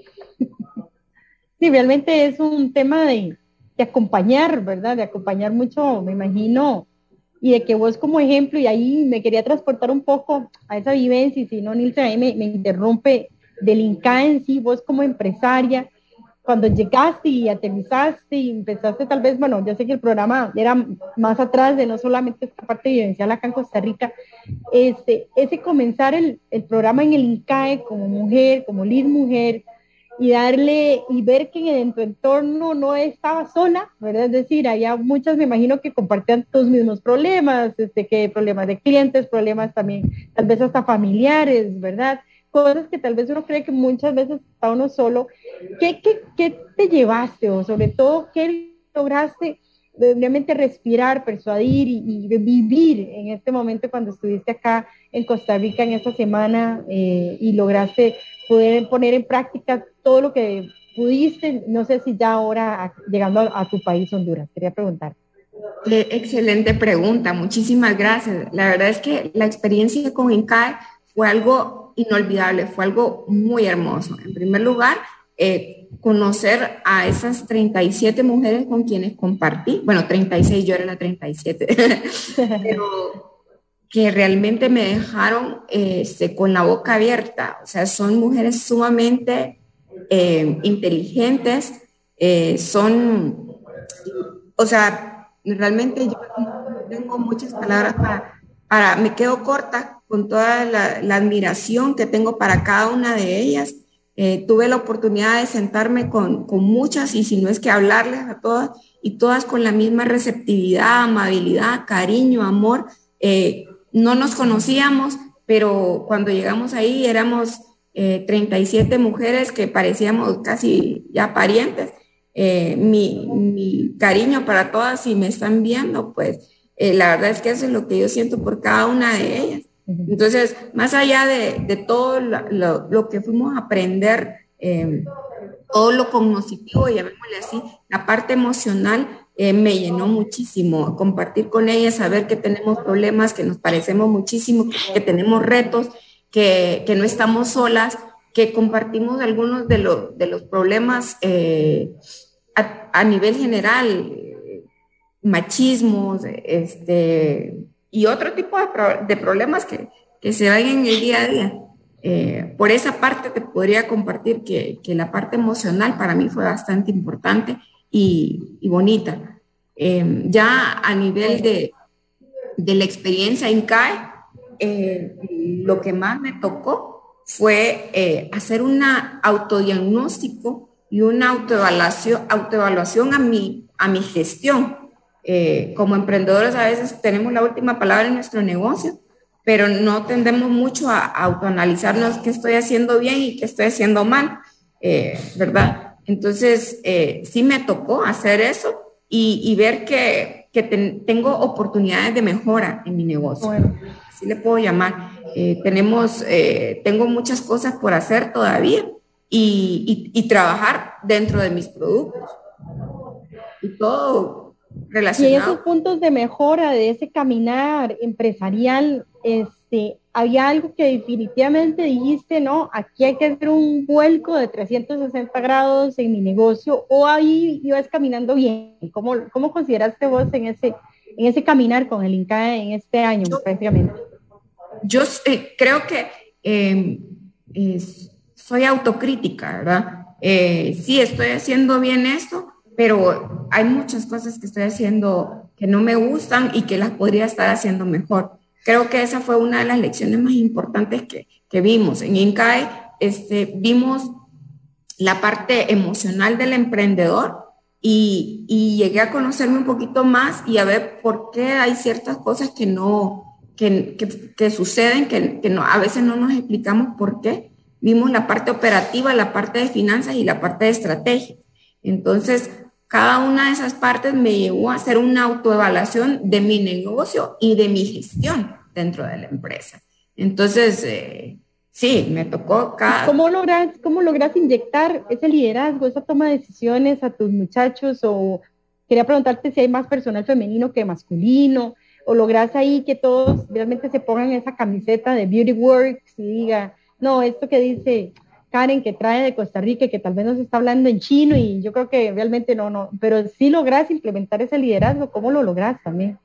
Sí, realmente es un tema de, de acompañar, ¿verdad? De acompañar mucho, me imagino, y de que vos como ejemplo, y ahí me quería transportar un poco a esa vivencia, y si no, Nilce, ahí me, me interrumpe, del INCAE en sí, vos como empresaria, cuando llegaste y aterrizaste y empezaste tal vez, bueno, yo sé que el programa era más atrás de no solamente esta parte vivencial acá en Costa Rica, este, ese comenzar el, el programa en el INCAE como mujer, como lead mujer, y darle y ver que en tu entorno no estaba sola, ¿verdad? Es decir, había muchas, me imagino, que compartían tus mismos problemas, este, que problemas de clientes, problemas también, tal vez hasta familiares, ¿verdad? Cosas que tal vez uno cree que muchas veces está uno solo. ¿Qué, qué, qué te llevaste o sobre todo qué lograste realmente respirar, persuadir y, y vivir en este momento cuando estuviste acá en Costa Rica en esta semana eh, y lograste poder poner en práctica todo lo que pudiste? No sé si ya ahora llegando a, a tu país, Honduras, quería preguntar. Eh, excelente pregunta, muchísimas gracias. La verdad es que la experiencia con INCAE fue algo inolvidable, fue algo muy hermoso. En primer lugar, eh, conocer a esas treinta y siete mujeres con quienes compartí, bueno, treinta y seis, yo era la treinta y siete, pero que realmente me dejaron eh, este, con la boca abierta. O sea, son mujeres sumamente eh, inteligentes, eh, son, o sea, realmente yo tengo muchas palabras para, para me quedo corta con toda la, la admiración que tengo para cada una de ellas. Eh, tuve la oportunidad de sentarme con, con muchas, y si no es que hablarles a todas, y todas con la misma receptividad, amabilidad, cariño, amor. Eh, no nos conocíamos, pero cuando llegamos ahí éramos eh, treinta y siete mujeres que parecíamos casi ya parientes. Eh, mi, mi cariño para todas, si me están viendo, pues eh, la verdad es que eso es lo que yo siento por cada una de ellas. Entonces, más allá de, de todo lo, lo, lo que fuimos a aprender, eh, todo lo cognitivo, llamémosle así, la parte emocional, eh, me llenó muchísimo. Compartir con ellas, saber que tenemos problemas, que nos parecemos muchísimo, que tenemos retos, que, que no estamos solas, que compartimos algunos de, lo, de los problemas eh, a, a nivel general, eh, machismos, este, y otro tipo de, pro, de problemas que, que se ven en el día a día. Eh, por esa parte te podría compartir que, que la parte emocional para mí fue bastante importante y, y bonita. Eh, ya a nivel de, de la experiencia en C A E, eh, lo que más me tocó fue eh, hacer un autodiagnóstico y una autoevaluación, autoevaluación a, mi, a mi gestión. Eh, como emprendedores a veces tenemos la última palabra en nuestro negocio, pero no tendemos mucho a, a autoanalizarnos qué estoy haciendo bien y qué estoy haciendo mal, eh, ¿verdad? Entonces, eh, sí me tocó hacer eso y, y ver que, que ten, tengo oportunidades de mejora en mi negocio. Bueno, así le puedo llamar. Eh, tenemos, eh, tengo muchas cosas por hacer todavía y, y, y trabajar dentro de mis productos. Y todo relacionado. Y esos puntos de mejora de ese caminar empresarial, este, había algo que definitivamente dijiste, no, aquí hay que hacer un vuelco de trescientos sesenta grados en mi negocio, o ahí ibas caminando bien. ¿Cómo, cómo consideraste vos en ese, en ese caminar con el INCAE en este año, yo, prácticamente? Yo eh, creo que eh, eh, soy autocrítica, ¿verdad? Eh, sí, estoy haciendo bien esto, pero hay muchas cosas que estoy haciendo que no me gustan y que las podría estar haciendo mejor. Creo que esa fue una de las lecciones más importantes que, que vimos. En INCAE este, vimos la parte emocional del emprendedor y, y llegué a conocerme un poquito más y a ver por qué hay ciertas cosas que no, que, que, que suceden, que, que no, a veces no nos explicamos por qué. Vimos la parte operativa, la parte de finanzas y la parte de estrategia. Entonces, cada una de esas partes me llevó a hacer una autoevaluación de mi negocio y de mi gestión dentro de la empresa. Entonces, eh, sí, me tocó cada... ¿Cómo logras, cómo logras inyectar ese liderazgo, esa toma de decisiones a tus muchachos? O quería preguntarte si hay más personal femenino que masculino, o logras ahí que todos realmente se pongan esa camiseta de Beauty Works y diga, no, esto que dice Karen, que trae de Costa Rica, que tal vez nos está hablando en chino, y yo creo que realmente no, no, pero sí logras implementar ese liderazgo. ¿Cómo lo logras también?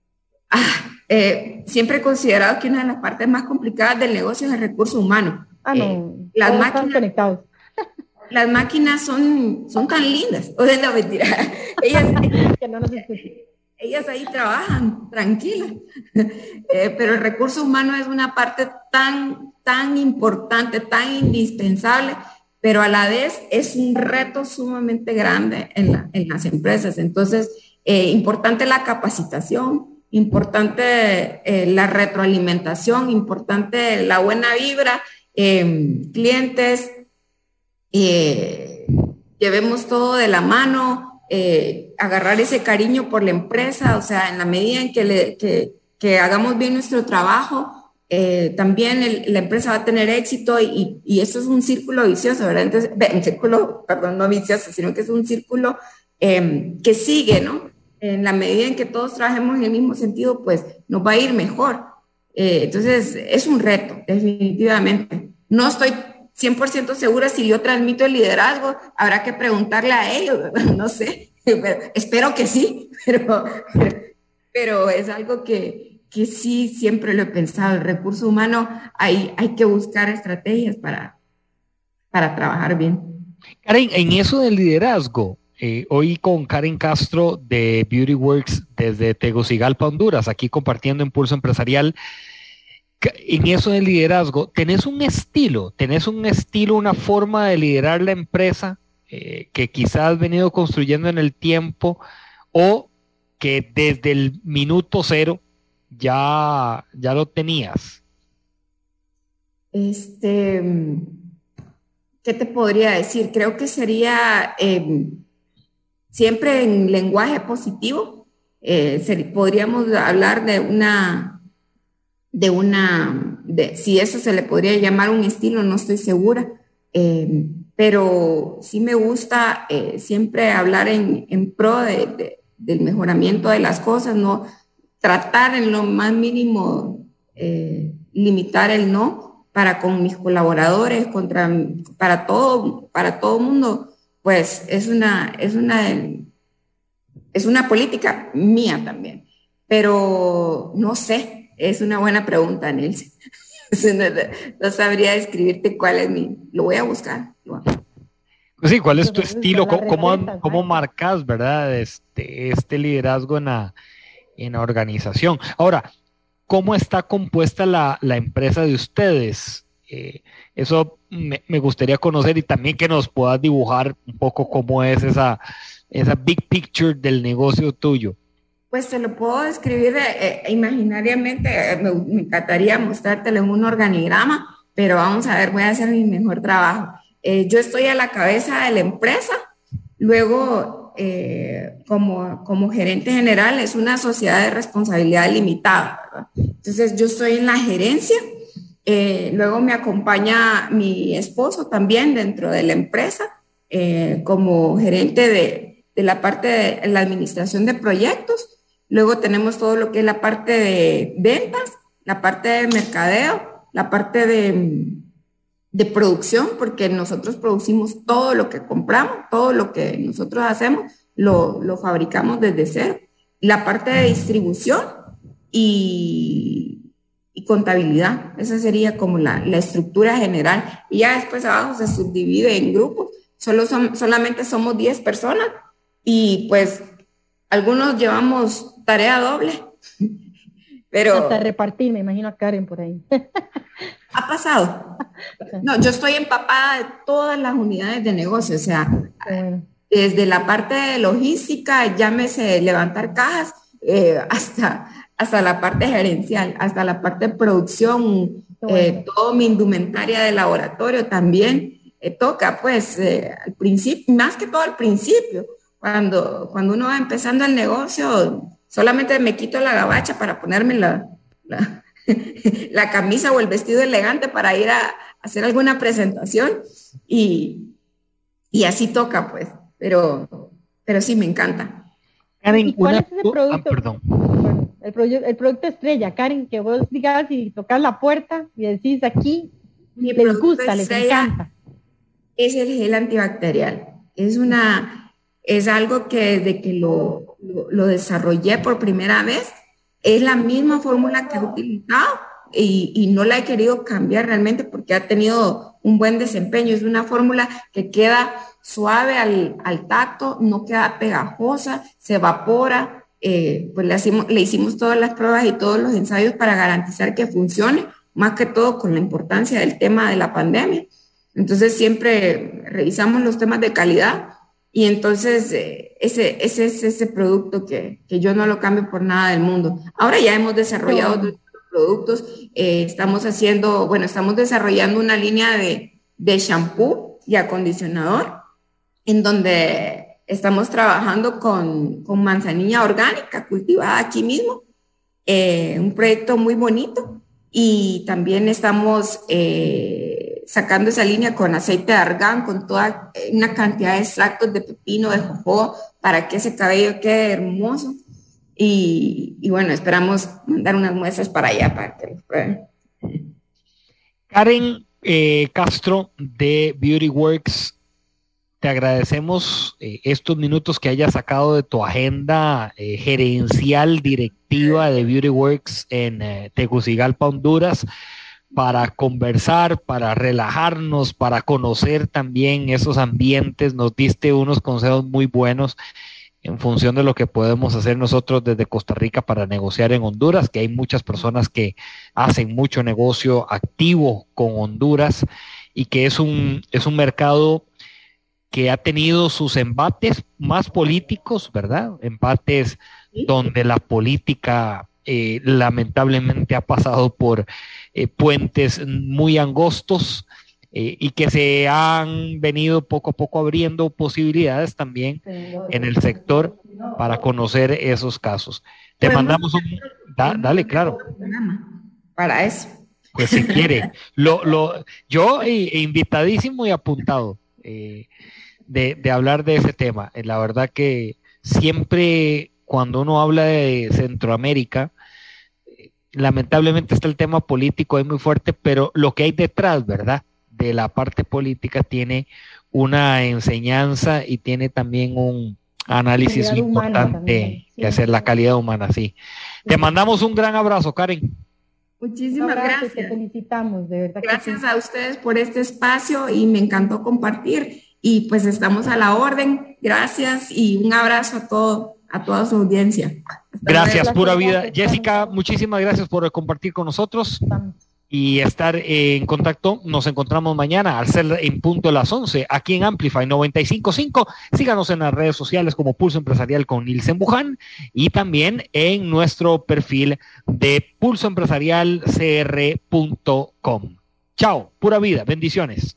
Ah, eh, siempre he considerado que una de las partes más complicadas del negocio es el recurso humano. Ah, no, eh, las máquinas conectados. Las máquinas son, son tan lindas, o sea, no, mentira. Ellas, que no nos escuchen. Ellas ahí trabajan tranquilas, eh, pero el recurso humano es una parte tan, tan importante, tan indispensable, pero a la vez es un reto sumamente grande en, la, en las empresas. Entonces, eh, importante la capacitación, importante eh, la retroalimentación, importante la buena vibra, eh, clientes, eh, llevemos todo de la mano. eh, agarrar ese cariño por la empresa, o sea, en la medida en que, le, que, que hagamos bien nuestro trabajo, eh, también el, la empresa va a tener éxito y, y eso es un círculo vicioso, ¿verdad? Entonces, un círculo, perdón, no vicioso, sino que es un círculo eh, que sigue, ¿no? En la medida en que todos trabajemos en el mismo sentido, pues nos va a ir mejor. Eh, entonces, es un reto, definitivamente. No estoy cien por ciento segura si yo transmito el liderazgo, habrá que preguntarle a ellos, no sé, pero, espero que sí, pero, pero, pero es algo que, que sí siempre lo he pensado. El recurso humano, hay, hay que buscar estrategias para, para trabajar bien. Karen, en eso del liderazgo, Eh, hoy con Karen Castro de Beauty Works desde Tegucigalpa, Honduras, aquí compartiendo Impulso Empresarial. En eso del liderazgo, ¿tenés un estilo? ¿Tenés un estilo, una forma de liderar la empresa eh, que quizás has venido construyendo en el tiempo o que desde el minuto cero ya, ya lo tenías? Este, ¿qué te podría decir? Creo que sería... Eh, siempre en lenguaje positivo, eh, ser, podríamos hablar de una, de una, de, si eso se le podría llamar un estilo, no estoy segura, eh, pero sí me gusta eh, siempre hablar en, en pro de, de, del mejoramiento de las cosas, no tratar en lo más mínimo, eh, limitar el no para con mis colaboradores, contra, para todo, para todo mundo. Pues es una, es una, es una política mía también, pero no sé, es una buena pregunta, Nils. No, no sabría describirte cuál es mi, lo voy a buscar. Sí, ¿cuál es tu estilo? ¿Cómo, cómo, cómo marcas, verdad, este, este liderazgo en la, en la organización? Ahora, ¿cómo está compuesta la, la empresa de ustedes? Eh, eso me, me gustaría conocer y también que nos puedas dibujar un poco cómo es esa, esa big picture del negocio tuyo. Pues te lo puedo describir eh, imaginariamente, eh, me, me encantaría mostrártelo en un organigrama, pero vamos a ver, voy a hacer mi mejor trabajo. Eh, yo estoy a la cabeza de la empresa, luego eh, como, como gerente general es una sociedad de responsabilidad limitada, ¿verdad? Entonces yo estoy en la gerencia. Eh, luego me acompaña mi esposo también dentro de la empresa eh, como gerente de, de la parte de la administración de proyectos. Luego tenemos todo lo que es la parte de ventas, la parte de mercadeo, la parte de, de producción, porque nosotros producimos todo lo que compramos, todo lo que nosotros hacemos, lo, lo fabricamos desde cero. La parte de distribución y y contabilidad, esa sería como la, la estructura general, y ya después abajo se subdivide en grupos, solo son, solamente somos diez personas, y pues algunos llevamos tarea doble, pero... Hasta repartir, me imagino a Karen por ahí. Ha pasado. No, yo estoy empapada de todas las unidades de negocio, o sea, bueno, desde la parte de logística, llámese levantar cajas, eh, hasta... hasta la parte gerencial, hasta la parte de producción, bueno. eh, todo mi indumentaria de laboratorio también eh, toca, pues, eh, al principio, más que todo al principio, cuando, cuando uno va empezando el negocio, solamente me quito la gabacha para ponerme la, la, la camisa o el vestido elegante para ir a, a hacer alguna presentación, y, y así toca, pues, pero, pero sí, me encanta. Karen, ¿cuál es ese producto? Ah, perdón. El, proye- el producto estrella, Karen, que vos digas y tocas la puerta y decís aquí, mi les gusta, les encanta. Es el gel antibacterial. Es una, es algo que desde que lo, lo, lo desarrollé por primera vez, es la misma fórmula que he utilizado y, y no la he querido cambiar realmente porque ha tenido un buen desempeño. Es una fórmula que queda suave al, al tacto, no queda pegajosa, se evapora. Eh, pues le hicimos, le hicimos todas las pruebas y todos los ensayos para garantizar que funcione, más que todo con la importancia del tema de la pandemia. Entonces siempre revisamos los temas de calidad y entonces eh, ese, ese es ese producto que, que yo no lo cambio por nada del mundo. Ahora ya hemos desarrollado otros productos, eh, estamos haciendo, bueno, estamos desarrollando una línea de, de shampoo y acondicionador en donde estamos trabajando con, con manzanilla orgánica cultivada aquí mismo, eh, un proyecto muy bonito, y también estamos eh, sacando esa línea con aceite de argán, con toda una cantidad de extractos de pepino, de jojoba, para que ese cabello quede hermoso. Y, y bueno, esperamos mandar unas muestras para allá para que lo prueben. Karen eh, Castro de Beauty Works, te agradecemos eh, estos minutos que hayas sacado de tu agenda eh, gerencial directiva de Beauty Works en eh, Tegucigalpa, Honduras, para conversar, para relajarnos, para conocer también esos ambientes. Nos diste unos consejos muy buenos en función de lo que podemos hacer nosotros desde Costa Rica para negociar en Honduras, que hay muchas personas que hacen mucho negocio activo con Honduras y que es un, es un mercado que ha tenido sus embates más políticos, ¿verdad? Embates donde la política eh, lamentablemente ha pasado por eh, puentes muy angostos, Eh, y que se han venido poco a poco abriendo posibilidades también en el sector para conocer esos casos. Te mandamos un... Da, dale, claro. Para eso. Pues si quiere. Lo, lo, yo eh, invitadísimo y apuntado eh, de, de hablar de ese tema. Eh, la verdad que siempre cuando uno habla de Centroamérica, eh, lamentablemente está el tema político ahí muy fuerte, pero lo que hay detrás, ¿verdad?, de la parte política tiene una enseñanza y tiene también un análisis importante que hacer, la calidad humana, sí. Te mandamos un gran abrazo, Karen. Muchísimas gracias. Te felicitamos, de verdad. Gracias a ustedes por este espacio y me encantó compartir, y pues estamos a la orden. Gracias y un abrazo a todo, a toda su audiencia. Gracias, pura vida. Jessica, muchísimas gracias por compartir con nosotros y estar en contacto. Nos encontramos mañana al ser en punto de las once aquí en Amplify noventa y cinco punto cinco. Síganos en las redes sociales como Pulso Empresarial con Nielsen Buján y también en nuestro perfil de pulso empresarial c r punto com. Chao, pura vida, bendiciones.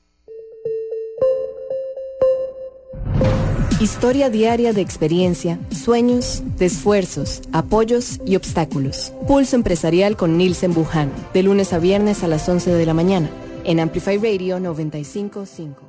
Historia diaria de experiencia, sueños, de esfuerzos, apoyos y obstáculos. Pulso Empresarial con Nielsen Buján, de lunes a viernes a las once de la mañana, en Amplify Radio noventa y cinco punto cinco.